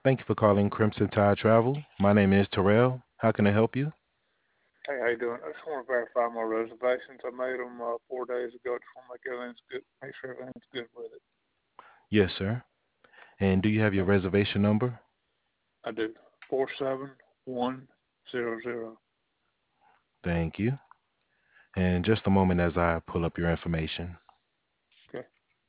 Thank you for calling Crimson Tide Travel. My name is Terrell. How can I help you? Hey, how you doing? I just want to verify my reservations. I made them 4 days ago. Just want to make everything's good, make sure everything's good with it. Yes, sir. And do you have your Okay, reservation number? I do. 47100. Thank you. And just a moment as I pull up your information. Okay.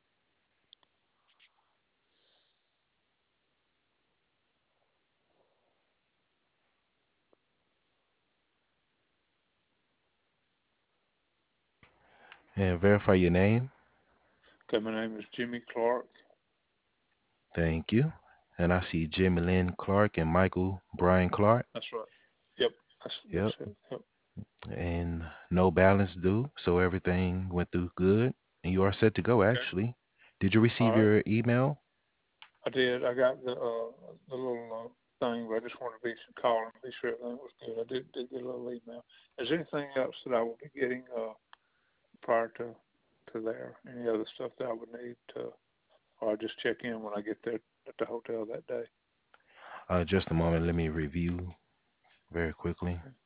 And verify your name. Okay, my name is Jimmy Clark. Thank you. And I see Jimmy Lynn Clark and Michael Brian Clark. That's right. Yep, that's Yep. it. Yep. And no balance due, so everything went through good. And you are set to go, Okay. actually. Did you All receive right. your email? I did. I got the little thing, but I just wanted to be calling, be sure everything was good. I did get a little email. Is there anything else that I will be getting prior to there? Any other stuff that I would need to, or I just check in when I get there at the hotel that day? Just a moment. Let me review very quickly. Okay.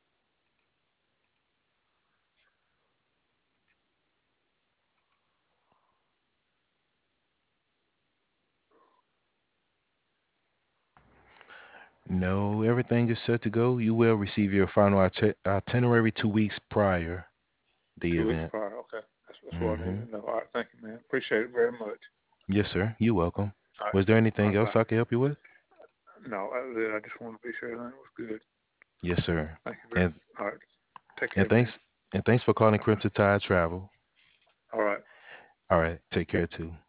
No, everything is set to go. You will receive your final itinerary 2 weeks prior the 2 weeks event. prior. Okay. That's what I Hmm. needed to know. All right. Thank you, man. Appreciate it very much. Yes, sir. You're welcome. All right. Was there All anything right. else I Bye. could help you with? No, that was it. I just wanted to be sure everything was good. Yes, sir. Thank you very. And All right. Take and care, man. thanks and thanks for calling Bye bye. Crimson Tide Travel. All right. All right. Take care too.